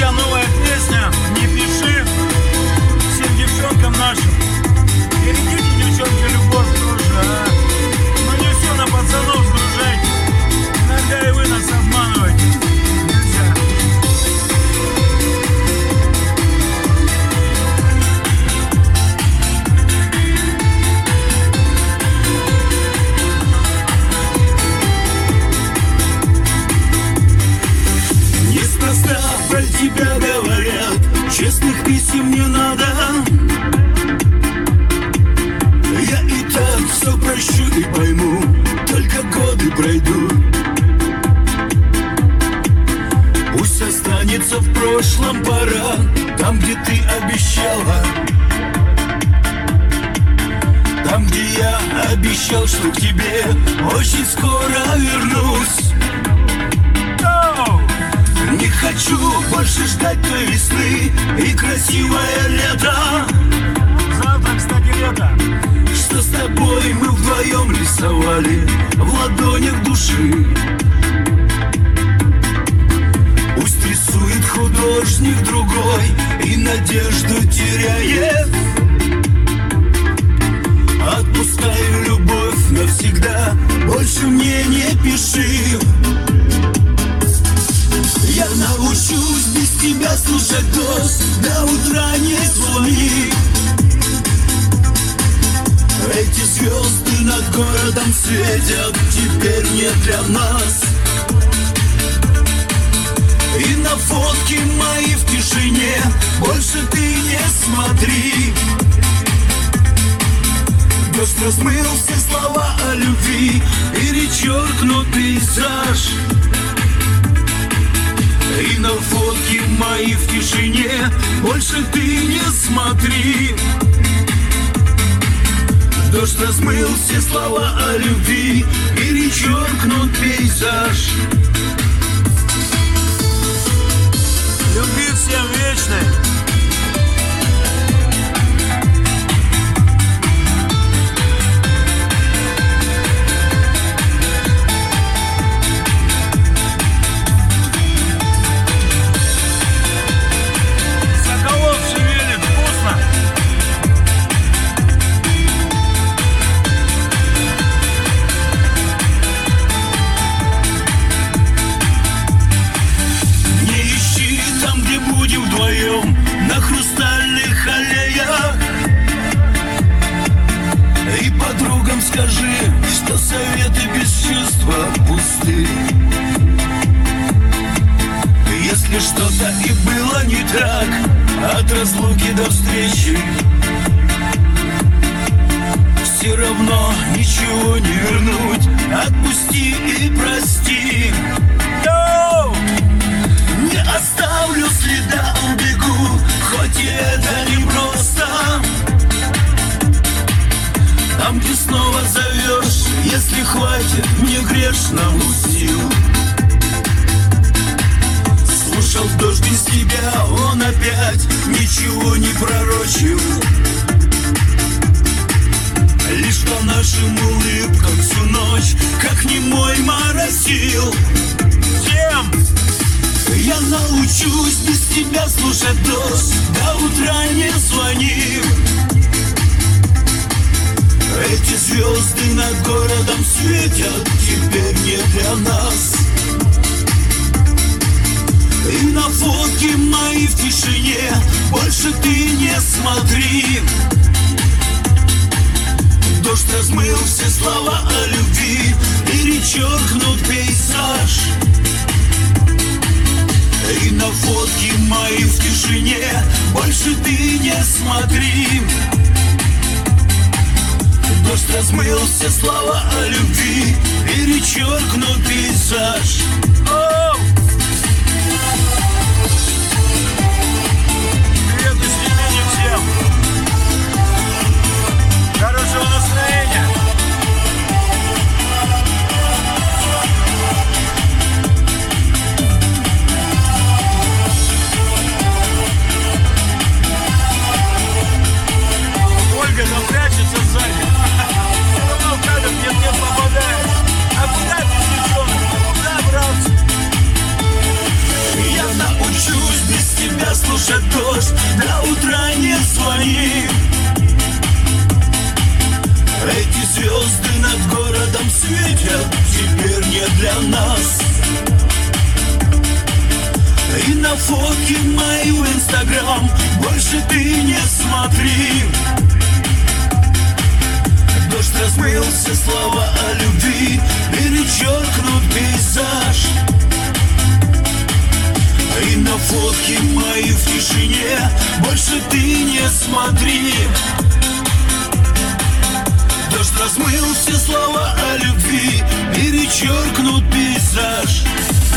друзья, новая песня «Не пиши» всем девчонкам нашим. Берегите, девчонки, любовь тоже, а? Но не все на пацанов сгружайте. Иногда и вы нас обманываете. Нельзя. Неспроста про тебя говорят, честных писем не надо. Я и так все прощу и пойму, только годы пройдут. Пусть останется в прошлом пора, там, где ты обещала. Там, где я обещал, что к тебе очень скоро вернусь. Не хочу больше ждать той весны и красивое лето. Завтра, кстати, лето. Что с тобой мы вдвоем рисовали в ладонях души. Пусть рисует художник другой и надежду теряет. Отпускаю любовь навсегда, больше мне не пиши. Я научусь без тебя слушать дождь, до утра не звони. Эти звезды над городом светят теперь не для нас. И на фотки мои в тишине больше ты не смотри. Дождь размыл все слова о любви, перечеркнут пейзаж. И на фотки мои в тишине больше ты не смотри. Дождь размыл все слова о любви, перечеркнут пейзаж. Любви всем вечной. На хрустальных аллеях. И подругам скажи, что советы без чувства пусты. Если что-то и было не так, от разлуки до встречи, все равно ничего не вернуть. Отпусти и прости. Не оставлю следа, убегу, хоть и это не просто. Там, где снова зовешь, если хватит мне грешному сил. Слушал дождь без тебя, он опять ничего не пророчил. Лишь по нашим улыбкам всю ночь, как немой моросил. Всем! Я научусь без тебя слушать дождь, до утра не звони. Эти звезды над городом светят теперь не для нас. И на фотки мои в тишине больше ты не смотри. Дождь размыл все слова о любви, перечеркнут пейзаж. И на фотки мои в тишине больше ты не смотри. Дождь размыл все слова о любви, перечеркнут пейзаж. Привет из Тюмени всем! Хорошего настроения! Ольга там прячется сзади. Все равно в кадр нет попадает. А куда без девчонок? Куда браться? тебя слушать дождь, до утра не звони. Эти звезды над городом светят теперь не для нас. И на фотки мои в Инстаграм больше ты не смотри. Дождь размыл все слова о любви, перечеркнут пейзаж. И на фотки мои в тишине больше ты не смотри. Дождь размыл все слова о любви, перечеркнут пейзаж.